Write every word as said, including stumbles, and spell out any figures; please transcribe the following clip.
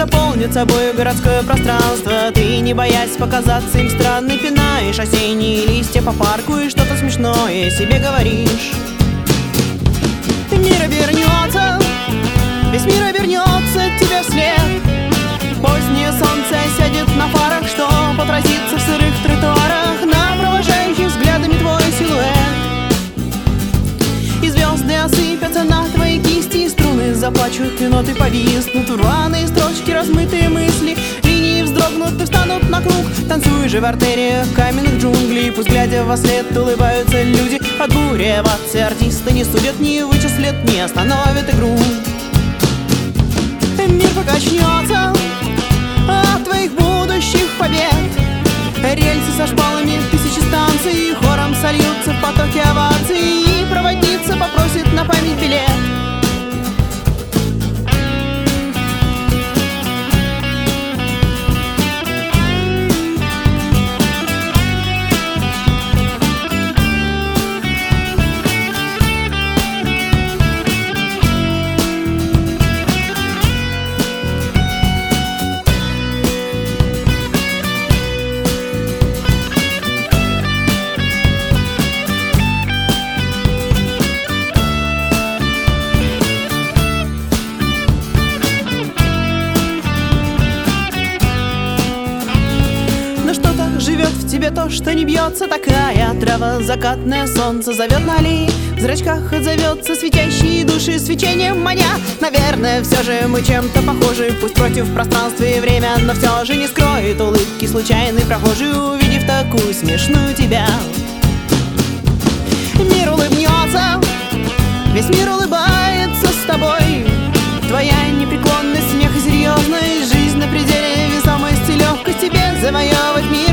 заполнит собой городское пространство. Ты, не боясь показаться им странной, пинаешь осенние листья по парку и что-то смешное себе говоришь. Мир обернется, весь мир обернется тебе вслед. Позднее солнце сядет на фарах, что отразится в сырых тротуарах, на провожающих взглядами твой силуэт. И звезды осыпятся на твои кисти, и струны заплачут, и ноты повиснут. Рваные строчки, размытые мысли, линии вздрогнут и встанут на круг. Танцуй же в артериях каменных джунглей, пусть, глядя во след, улыбаются люди. От бури овации артисты не судят, не вычислят, не остановят игру. Мир покачнется от твоих будущих побед. Рельсы со шпалами тысячи станций хором сольются в потоке оваций, и проводница попросит на память билет. Живет в тебе то, что не бьется, такая трава. Закатное солнце зовет на аллее, в зрачках отзовется светящие души свечением маня. Наверное, все же мы чем-то похожи, пусть против пространства и время, но все же не скроет улыбки случайный прохожий, увидев такую смешную тебя. Мир улыбнется, весь мир улыбается с тобой. Твоя непреклонность, смех и серьезность, жизнь на пределе весомости, легкость тебе завоевывать мир.